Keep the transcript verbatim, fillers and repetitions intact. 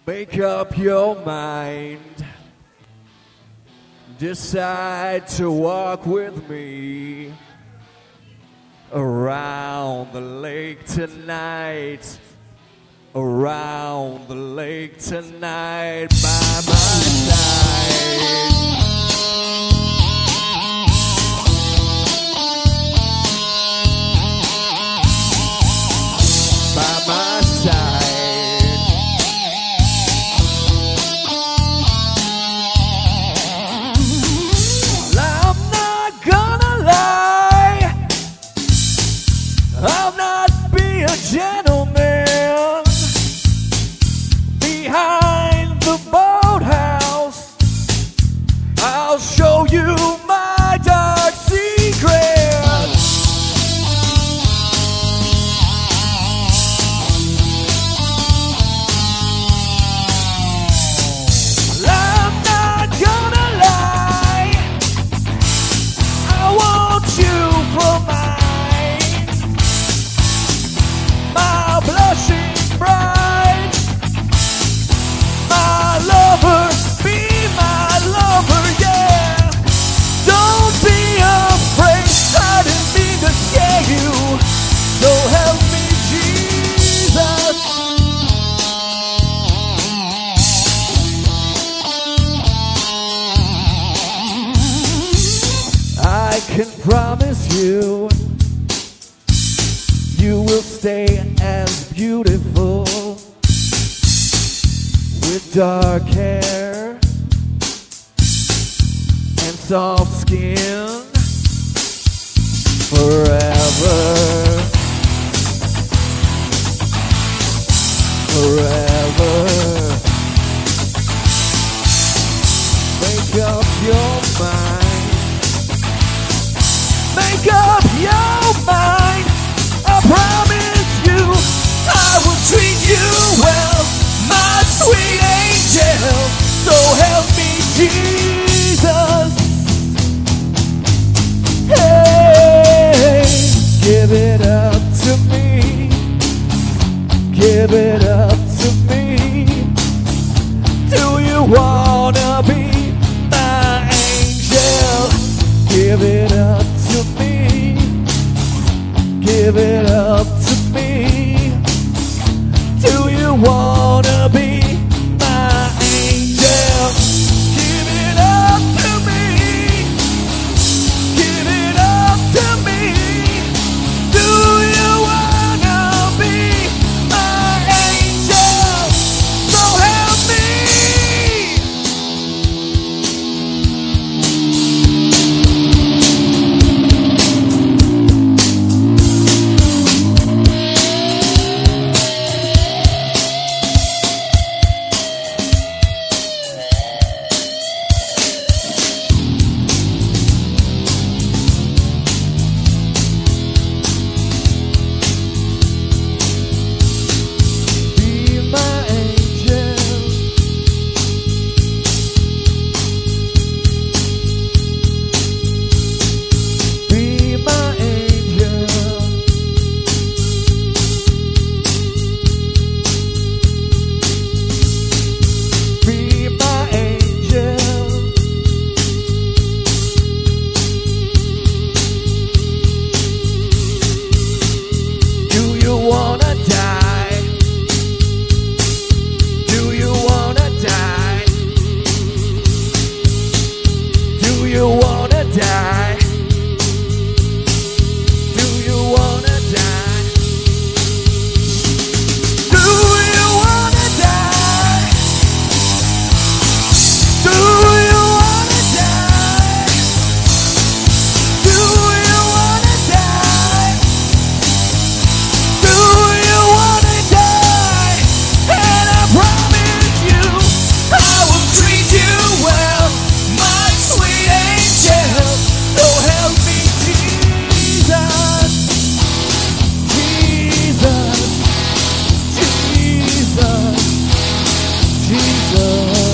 Make up your mind. Decide to walk with me around the lake tonight. Around the lake tonight by my side. By my side. I'm not gonna lie, I'll not be a gentleman behind the boathouse. I'll show you my dark secrets. So help me, Jesus. I can promise you, you will stay as beautiful with dark hair and soft skin forever. Forever. Make up your mind. Make up your mind. I promise you I will treat you well, my sweet angel. So help me, Jesus. Hey, give it up to me. Give it up to me. Do you wanna be my angel? Give it up to me. Give it up to me. Do you wanna be my angel? Give it up to me. Give it up to me. Do you wanna be my angel? So help me. Jesus, Jesus.